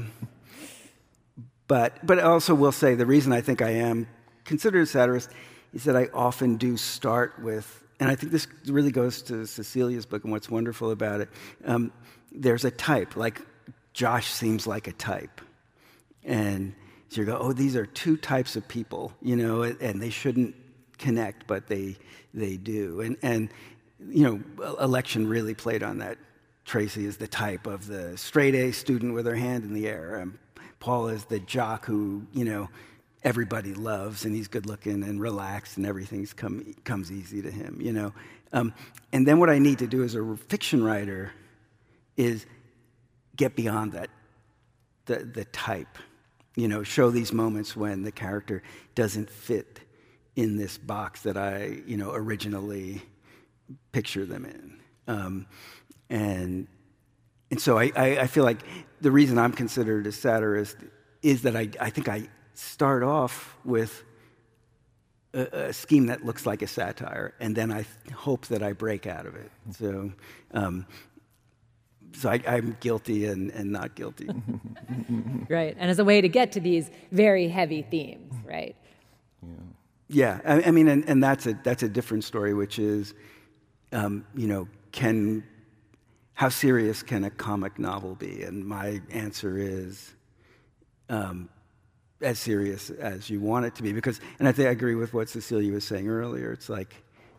Speaker 5: But I also will say the reason I think I am considered a satirist is that I often do start with, and I think this really goes to Cecilia's book and what's wonderful about it, there's a type, like Josh seems like a type. And so you go, oh, these are two types of people, and they shouldn't connect, but they do. And election really played on that. Tracy is the type of the straight-A student with her hand in the air. Paul is the jock who, everybody loves, and he's good-looking and relaxed, and everything comes easy to him, And then what I need to do as a fiction writer is get beyond that, the type, show these moments when the character doesn't fit in this box that I, originally picture them in. And so I feel like the reason I'm considered a satirist is that I think I start off with a scheme that looks like a satire, and then I hope that I break out of it. So I'm guilty and not guilty.
Speaker 2: Right, and as a way to get to these very heavy themes, right?
Speaker 5: Yeah, I mean, and that's a different story, which is, how serious can a comic novel be? And my answer is, as serious as you want it to be, and I think I agree with what Cecilia was saying earlier. It's like,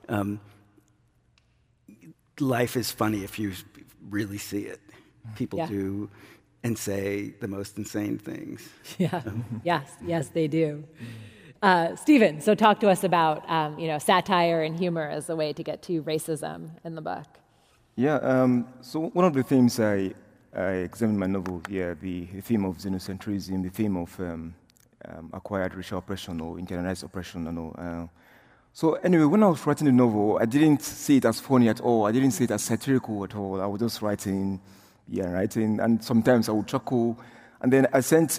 Speaker 5: life is funny if you really see it. People do and say the most insane things.
Speaker 2: Yeah. Yes, they do. Stephen, so talk to us about satire and humor as a way to get to racism in the book.
Speaker 3: Yeah. So one of the themes I examined in my novel, the theme of xenocentrism, the theme of acquired racial oppression or internalized oppression. So anyway, when I was writing the novel, I didn't see it as funny at all. I didn't see it as satirical at all. I was just writing, and sometimes I would chuckle. And then I sent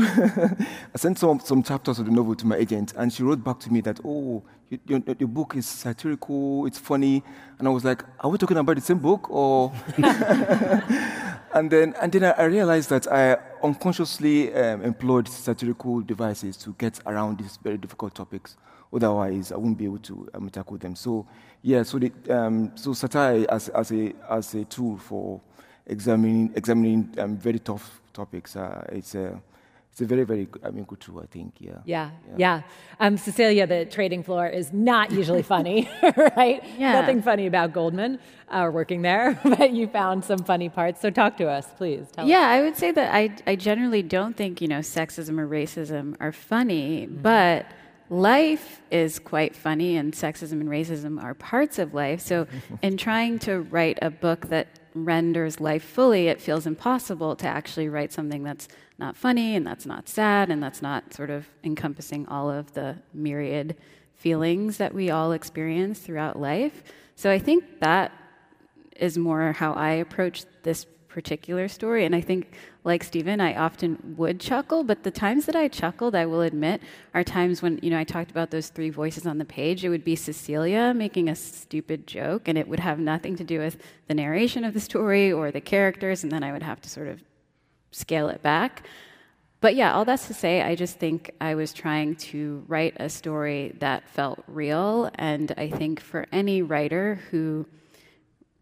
Speaker 3: some chapters of the novel to my agent, and she wrote back to me that, your book is satirical, it's funny. And I was like, are we talking about the same book? Or and then I realized that I unconsciously employed satirical devices to get around these very difficult topics. Otherwise, I wouldn't be able to tackle them. So so satire as a tool for examining very tough topics. It's a very, very good tool, I think.
Speaker 2: Yeah. Cecilia, the trading floor is not usually funny, right?
Speaker 4: Yeah.
Speaker 2: Nothing funny about Goldman working there, but you found some funny parts. So talk to us, please. Tell us.
Speaker 4: I would say that I generally don't think sexism or racism are funny, but life is quite funny, and sexism and racism are parts of life. So in trying to write a book that renders life fully, it feels impossible to actually write something that's not funny and that's not sad and that's not sort of encompassing all of the myriad feelings that we all experience throughout life. So I think that is more how I approach this particular story. And I think, like Stephen, I often would chuckle, but the times that I chuckled, I will admit, are times when, I talked about those three voices on the page. It would be Cecilia making a stupid joke, and it would have nothing to do with the narration of the story or the characters, and then I would have to sort of scale it back. But all that's to say, I just think I was trying to write a story that felt real, and I think for any writer who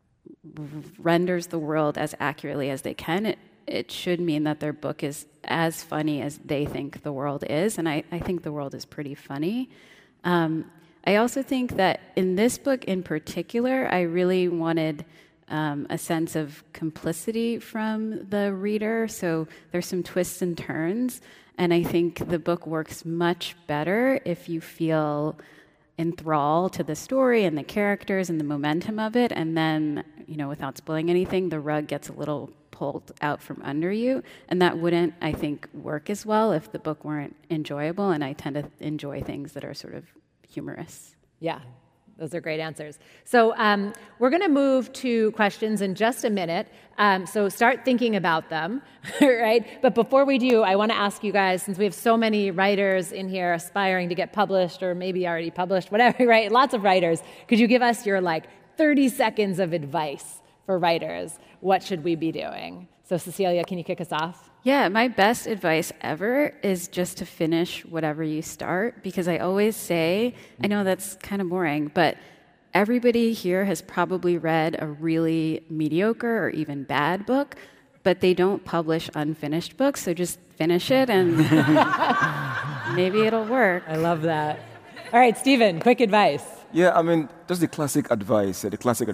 Speaker 4: renders the world as accurately as they can, it should mean that their book is as funny as they think the world is, and I think the world is pretty funny. I also think that in this book in particular, I really wanted a sense of complicity from the reader, so there's some twists and turns, and I think the book works much better if you feel enthralled to the story and the characters and the momentum of it, and then, without spoiling anything, the rug gets a little pulled out from under you, and that wouldn't, I think, work as well if the book weren't enjoyable, and I tend to enjoy things that are sort of humorous.
Speaker 2: Yeah, those are great answers. So we're going to move to questions in just a minute, so start thinking about them, right? But before we do, I want to ask you guys, since we have so many writers in here aspiring to get published or maybe already published, whatever, right? Lots of writers. Could you give us your 30 seconds of advice for writers? What should we be doing? So Cecilia, can you kick us off?
Speaker 4: Yeah, my best advice ever is just to finish whatever you start, because I always say, I know that's kind of boring, but everybody here has probably read a really mediocre or even bad book, but they don't publish unfinished books, so just finish it and maybe it'll work.
Speaker 2: I love that. All right, Stephen, quick advice.
Speaker 3: Yeah, that's the classic advice.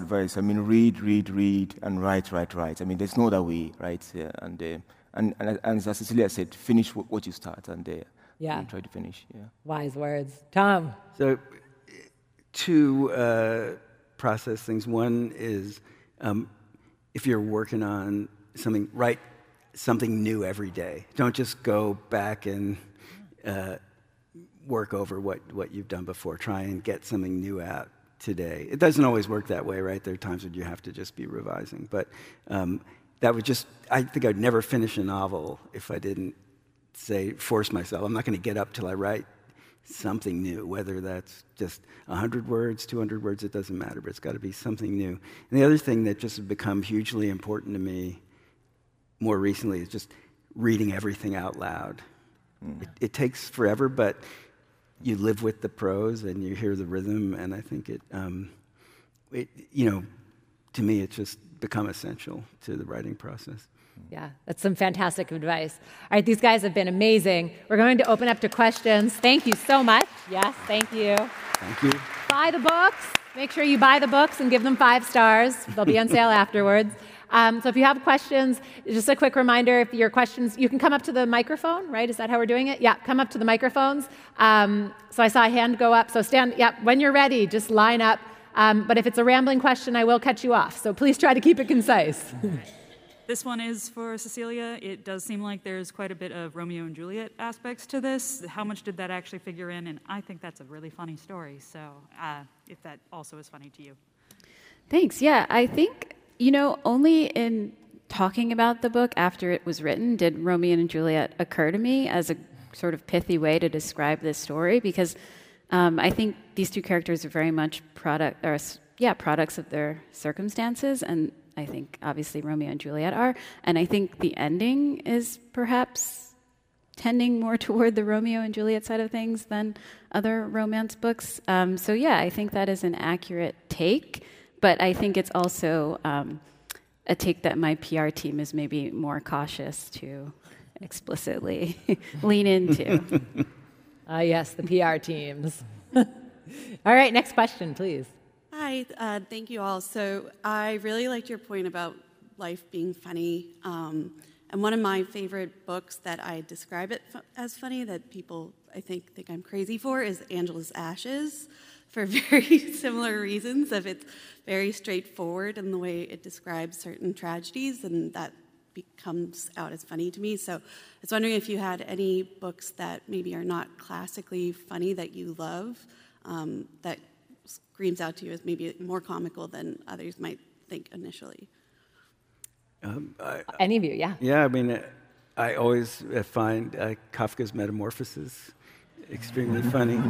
Speaker 3: Read, and write. There's no other way, right? Yeah, and as Cecilia said, finish what you start, and try to finish. Yeah.
Speaker 2: Wise words, Tom.
Speaker 5: So, two process things. One is if you're working on something, write something new every day. Don't just go back and work over what you've done before. Try and get something new out today. It doesn't always work that way, right? There are times when you have to just be revising. But that would I think I'd never finish a novel if I didn't force myself. I'm not going to get up till I write something new, whether that's just 100 words, 200 words, it doesn't matter, but it's got to be something new. And the other thing that just has become hugely important to me more recently is just reading everything out loud. It takes forever, but you live with the prose and you hear the rhythm, and I think to me, it's just become essential to the writing process.
Speaker 2: Yeah, that's some fantastic advice. All right, these guys have been amazing. We're going to open up to questions. Thank you so much. Yes, thank you.
Speaker 5: Thank you.
Speaker 2: Buy the books. Make sure you buy the books and give them 5 stars. They'll be on sale afterwards. So if you have questions, just a quick reminder, if your questions, you can come up to the microphone, right? Is that how we're doing it? Yeah, come up to the microphones. So I saw a hand go up. So stand, when you're ready, just line up. But if it's a rambling question, I will cut you off. So please try to keep it concise.
Speaker 6: This one is for Cecilia. It does seem like there's quite a bit of Romeo and Juliet aspects to this. How much did that actually figure in? And I think that's a really funny story. So if that also is funny to you.
Speaker 4: Thanks. Yeah, I think, only in talking about the book after it was written did Romeo and Juliet occur to me as a sort of pithy way to describe this story, because I think these two characters are very much products of their circumstances, and I think obviously Romeo and Juliet are, and I think the ending is perhaps tending more toward the Romeo and Juliet side of things than other romance books. I think that is an accurate take, but I think it's also a take that my PR team is maybe more cautious to explicitly lean into.
Speaker 2: Yes, the PR teams. All right, next question, please.
Speaker 7: Hi, thank you all. So I really liked your point about life being funny. And one of my favorite books that I describe it as funny, that people, I think I'm crazy for, is Angela's Ashes, for very similar reasons. Of it's very straightforward in the way it describes certain tragedies, and that comes out as funny to me. So I was wondering if you had any books that maybe are not classically funny that you love, that screams out to you as maybe more comical than others might think initially.
Speaker 2: Any of you, yeah.
Speaker 5: Yeah, I always find Kafka's Metamorphoses extremely funny.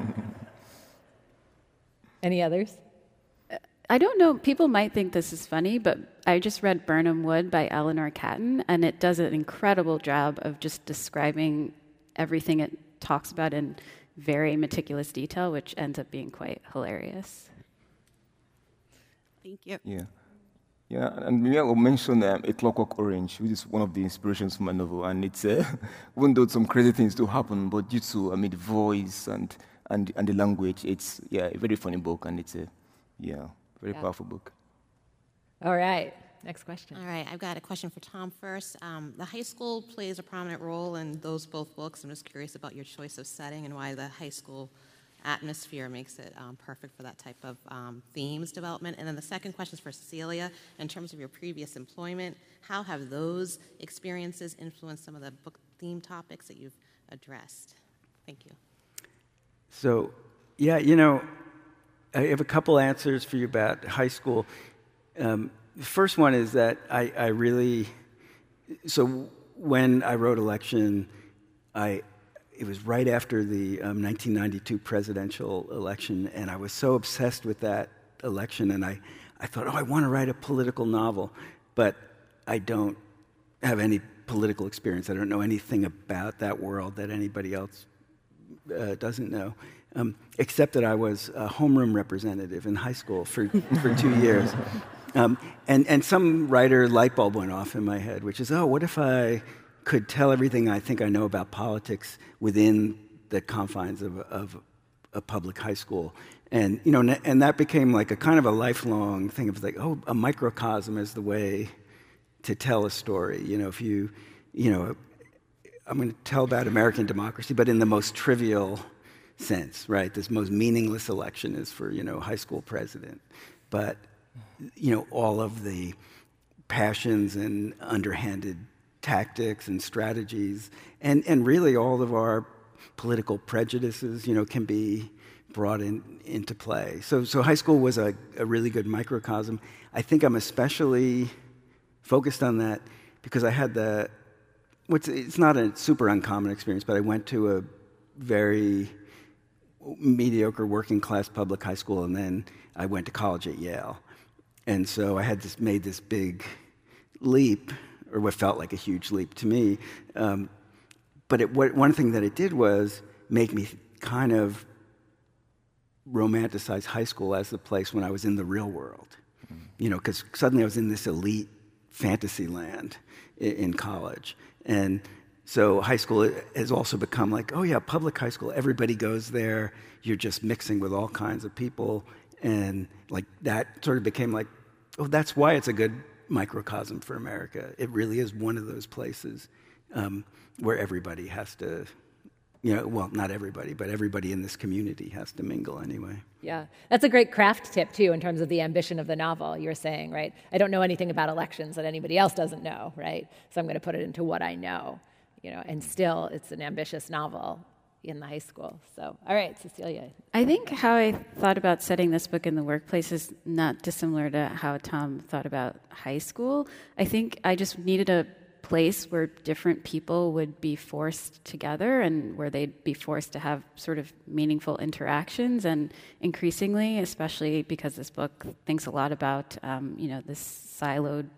Speaker 2: Any others?
Speaker 4: I don't know, people might think this is funny, but I just read Birnam Wood by Eleanor Catton, and it does an incredible job of just describing everything it talks about in very meticulous detail, which ends up being quite hilarious.
Speaker 7: Thank you.
Speaker 3: Yeah. Yeah, and maybe I will mention A Clockwork Orange, which is one of the inspirations for my novel. And it's, even though some crazy things do happen, but due to, the voice and the language, it's, a very funny book, and it's a, very powerful book.
Speaker 2: All right, next question.
Speaker 8: All right, I've got a question for Tom first. The high school plays a prominent role in those both books. I'm just curious about your choice of setting and why the high school atmosphere makes it perfect for that type of themes development. And then the second question is for Cecilia. In terms of your previous employment, how have those experiences influenced some of the book theme topics that you've addressed? Thank you.
Speaker 5: So, I have a couple answers for you about high school. The first one is that I really, so when I wrote Election, it was right after the 1992 presidential election, and I was so obsessed with that election, and I thought, I want to write a political novel, but I don't have any political experience. I don't know anything about that world that anybody else doesn't know, except that I was a homeroom representative in high school for 2 years. And some writer light bulb went off in my head, which is, what if I could tell everything I think I know about politics within the confines of a public high school. And, and that became like a kind of a lifelong thing of like, a microcosm is the way to tell a story. If I'm going to tell about American democracy, but in the most trivial sense, right? This most meaningless election is for, high school president. But, all of the passions and underhanded tactics and strategies, and really all of our political prejudices, can be brought into play. So high school was a really good microcosm. I think I'm especially focused on that because I had it's not a super uncommon experience, but I went to a very mediocre working class public high school, and then I went to college at Yale. And so I had made this big leap, or what felt like a huge leap to me. But one thing that it did was make me kind of romanticize high school as the place when I was in the real world. Because suddenly I was in this elite fantasy land in college. And so high school has also become like, public high school, everybody goes there, you're just mixing with all kinds of people. And like that sort of became like, that's why it's a good microcosm for America. It really is one of those places where everybody has to, not everybody, but everybody in this community has to mingle anyway.
Speaker 2: Yeah, that's a great craft tip, too, in terms of the ambition of the novel. You're saying, right, I don't know anything about elections that anybody else doesn't know, right? So I'm going to put it into what I know, and still it's an ambitious novel in the high school. So, all right, Cecilia.
Speaker 4: I think how I thought about setting this book in the workplace is not dissimilar to how Tom thought about high school. I think I just needed a place where different people would be forced together and where they'd be forced to have sort of meaningful interactions. And increasingly, especially because this book thinks a lot about, this siloed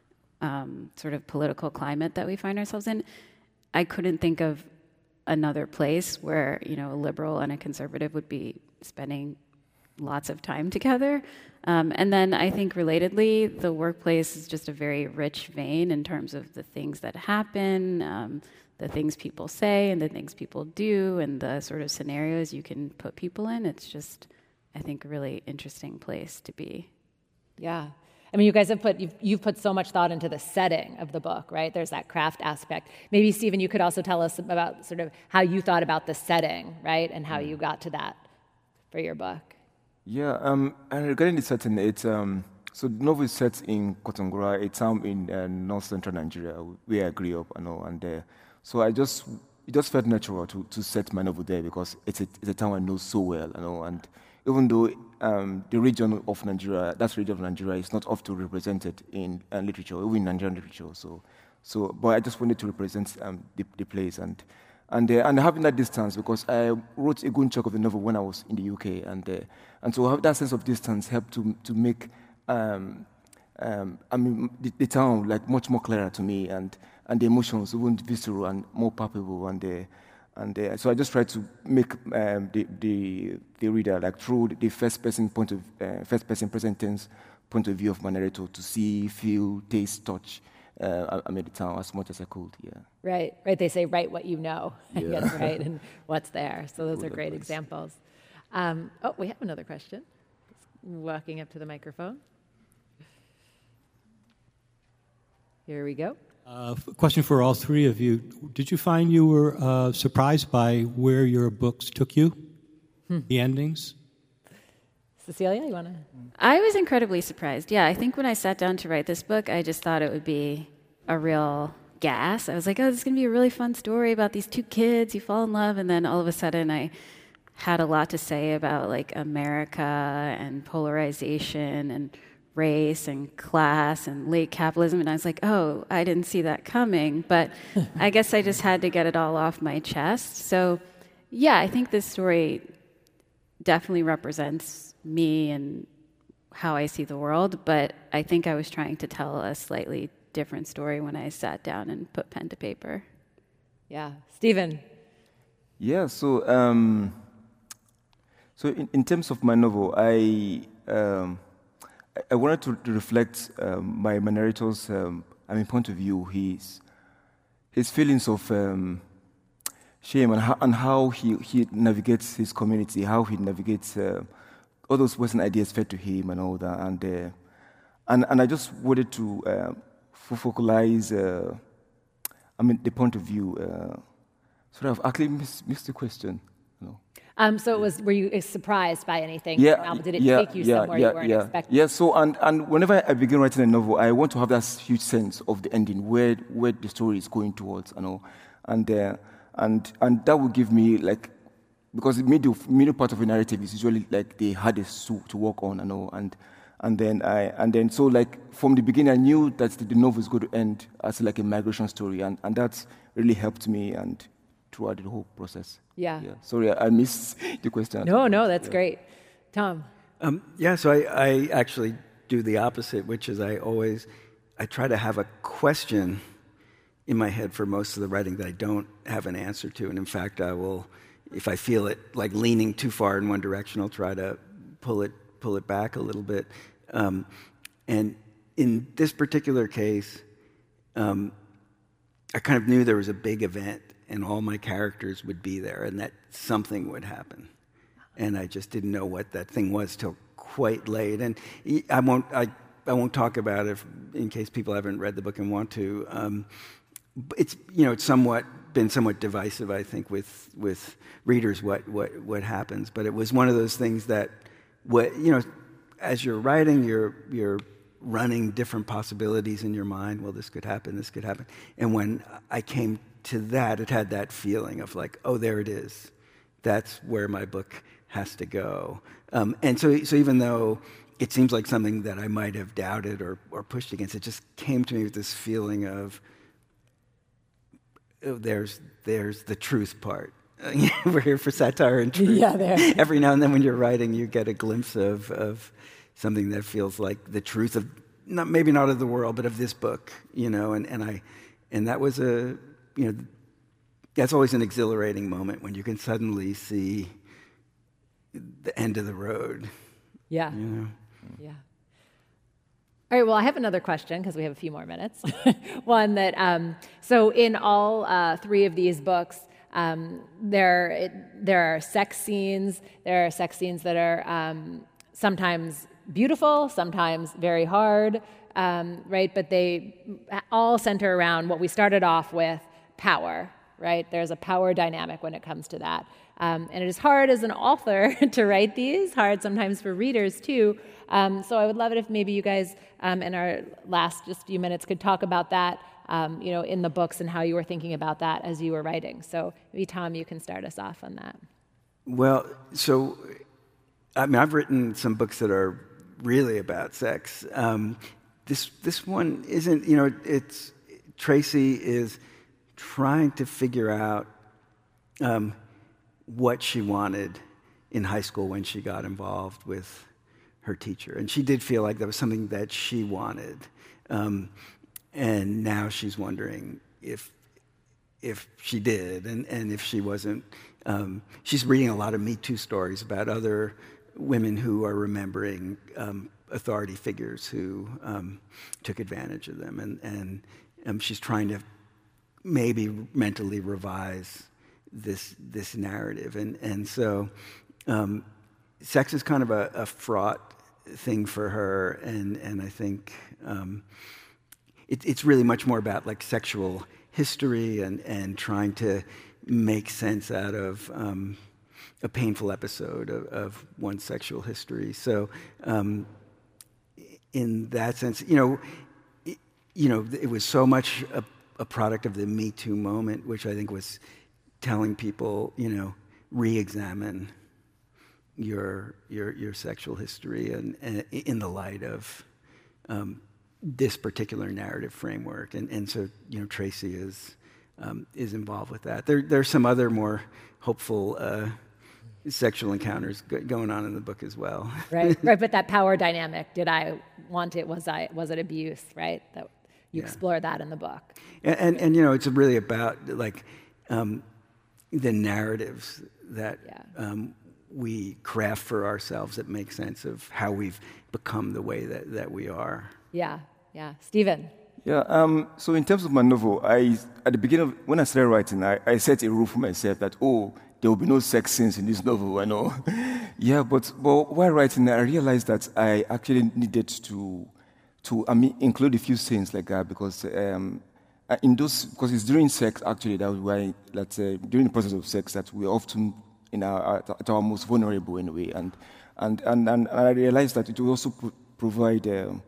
Speaker 4: sort of political climate that we find ourselves in, I couldn't think of another place where, a liberal and a conservative would be spending lots of time together. And then I think relatedly, the workplace is just a very rich vein in terms of the things that happen, the things people say and the things people do and the sort of scenarios you can put people in. It's just, I think, a really interesting place to be.
Speaker 2: Yeah. I mean, you guys have you've put so much thought into the setting of the book, right? There's that craft aspect. Maybe, Stephen, you could also tell us about sort of how you thought about the setting, right? And how you got to that for your book.
Speaker 3: Yeah, and regarding the setting, it's so the novel is set in Kotongora, a town in north-central Nigeria, where I grew up, and so it just felt natural to set my novel there because it's a town I know so well, and even though the region of Nigeria, is not often represented in literature, even in Nigerian literature. So, but I just wanted to represent the place and having that distance because I wrote a good chunk of the novel when I was in the UK, and so have that sense of distance helped to make the town like much more clearer to me and the emotions even visceral and more palpable and so I just tried to make the reader like through the first person present tense point of view of my narrator to see, feel, taste, touch. I made it sound as much as I could, yeah.
Speaker 2: Right. They say write what you know, I
Speaker 3: Yeah.
Speaker 2: guess, right, and what's there. So those are
Speaker 3: Good
Speaker 2: great
Speaker 3: advice.
Speaker 2: examples. We have another question. Walking up to the microphone. Here we go.
Speaker 9: Question for all three of you. Did you find you were surprised by where your books took you? The endings?
Speaker 2: Cecilia, you want to?
Speaker 4: I was incredibly surprised. Yeah, I think when I sat down to write this book, I just thought it would be a real gas. I was like, oh, this is going to be a really fun story about these two kids who fall in love. And then all of a sudden I had a lot to say about like America and polarization and race and class and late capitalism. And I was like, oh, I didn't see that coming. But I guess I just had to get it all off my chest. So yeah, I think this story definitely represents me and how I see the world, but I think I was trying to tell a slightly different story when I sat down and put pen to paper.
Speaker 2: Yeah. Stephen.
Speaker 3: Yeah, so in terms of my novel, I wanted to reflect my narrator's point of view, his feelings of shame and how he navigates his community, how he navigates all those Western ideas fed to him and all that, and I just wanted to focalize the point of view. Sorry, I've actually missed the question.
Speaker 2: So it was, were you surprised by anything?
Speaker 3: Yeah,
Speaker 2: Did it take you somewhere you weren't expecting?
Speaker 3: Yeah, so and whenever I begin writing a novel, I want to have that huge sense of the ending, where the story is going towards, and that will give me, like, because the middle part of a narrative is usually like the hardest to work on, and then so like from the beginning I knew that the novel is going to end as like a migration story, and that's really helped me and throughout the whole process.
Speaker 2: Yeah.
Speaker 3: Sorry, I missed the question.
Speaker 2: No, that's great. Tom.
Speaker 5: So I actually do the opposite, which is I try to have a question in my head for most of the writing that I don't have an answer to. And in fact, I will, if I feel it like leaning too far in one direction, I'll try to pull it back a little bit. And in this particular case, I kind of knew there was a big event and all my characters would be there and that something would happen. And I just didn't know what that thing was till quite late. And I won't talk about it in case people haven't read the book and want to. It's been somewhat divisive, I think, with readers what happens. But it was one of those things that as you're writing, you're running different possibilities in your mind. Well, this could happen, this could happen. And when I came to that, it had that feeling of like, oh, there it is. That's where my book has to go. And so even though it seems like something that I might have doubted or pushed against, it just came to me with this feeling of, oh, there's the truth part. We're here for satire and truth.
Speaker 2: Yeah, there. Every
Speaker 5: now and then when you're writing, you get a glimpse of something that feels like the truth of, maybe not of the world, but of this book, and that was that's always an exhilarating moment when you can suddenly see the end of the road.
Speaker 2: Yeah. Yeah. All right, well, I have another question because we have a few more minutes. One that, so in all three of these books, there are sex scenes. There are sex scenes that are sometimes beautiful, sometimes very hard, right? But they all center around what we started off with, power, right? There's a power dynamic when it comes to that. And it is hard as an author to write these, hard sometimes for readers too. So I would love it if maybe you guys in our last just few minutes could talk about that, in the books and how you were thinking about that as you were writing. So maybe Tom, you can start us off on that.
Speaker 5: Well, so I've written some books that are really about sex. This one isn't. It's Tracy is trying to figure out what she wanted in high school when she got involved with her teacher. And she did feel like that was something that she wanted. And now she's wondering if she did and if she wasn't. She's reading a lot of Me Too stories about other women who are remembering authority figures who took advantage of them, and she's trying to maybe mentally revise this narrative, and so sex is kind of a fraught thing for her, and I think it's really much more about like sexual history and trying to make sense out of a painful episode of one's sexual history. So in that sense, it was so much a product of the Me Too moment, which I think was telling people, re-examine your sexual history and in the light of this particular narrative framework, and so Tracy is involved with that. There's some other more hopeful sexual encounters going on in the book as well.
Speaker 2: Right. But that power dynamic, did I want it? Was it abuse? Right. That you explore that in the book.
Speaker 5: And it's really about like the narratives that we craft for ourselves that make sense of how we've become the way that we are.
Speaker 2: Yeah. Stephen.
Speaker 3: Yeah. So in terms of my novel, at the beginning when I started writing, I set a rule for myself that there will be no sex scenes in this novel. I know. Yeah, but while writing, I realized that I actually needed to include a few scenes like that because because it's during sex actually during the process of sex that we're often at our most vulnerable anyway, and I realized that it will also provide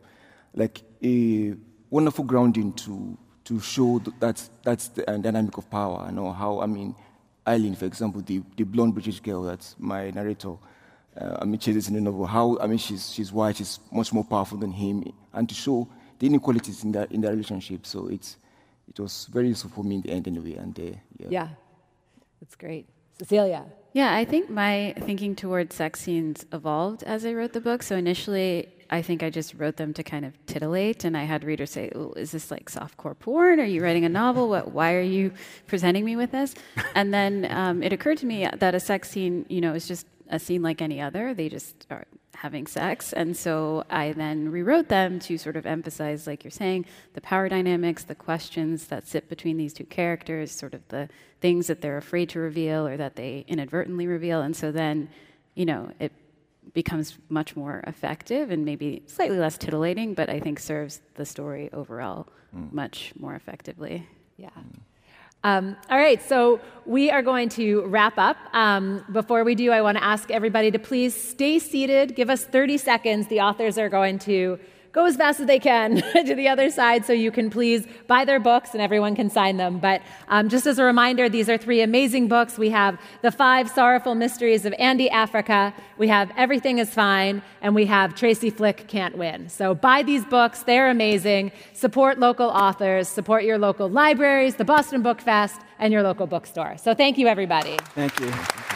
Speaker 3: a wonderful grounding to show that's the dynamic of power. How Eileen, for example, the blonde British girl that's my narrator, chases in the novel. How she's white, she's much more powerful than him, and to show the inequalities in that relationship. So it was very useful for me in the end anyway. And
Speaker 2: yeah, that's great. Cecilia.
Speaker 4: Yeah, I think my thinking towards sex scenes evolved as I wrote the book. So initially, I think I just wrote them to kind of titillate, and I had readers say, is this like softcore porn? Are you writing a novel? Why are you presenting me with this? And then it occurred to me that a sex scene, is just a scene like any other. They just are having sex. And so I then rewrote them to sort of emphasize, like you're saying, the power dynamics, the questions that sit between these two characters, sort of the things that they're afraid to reveal or that they inadvertently reveal. And so then, it becomes much more effective and maybe slightly less titillating, but I think serves the story overall much more effectively.
Speaker 2: Yeah. All right, so we are going to wrap up. Before we do, I want to ask everybody to please stay seated. Give us 30 seconds. The authors are going to go as fast as they can to the other side so you can please buy their books and everyone can sign them. But just as a reminder, these are 3 amazing books. We have The 5 Sorrowful Mysteries of Andy Africa, we have Everything is Fine, and we have Tracy Flick Can't Win. So buy these books. They're amazing. Support local authors. Support your local libraries, the Boston Book Fest, and your local bookstore. So thank you, everybody.
Speaker 5: Thank you.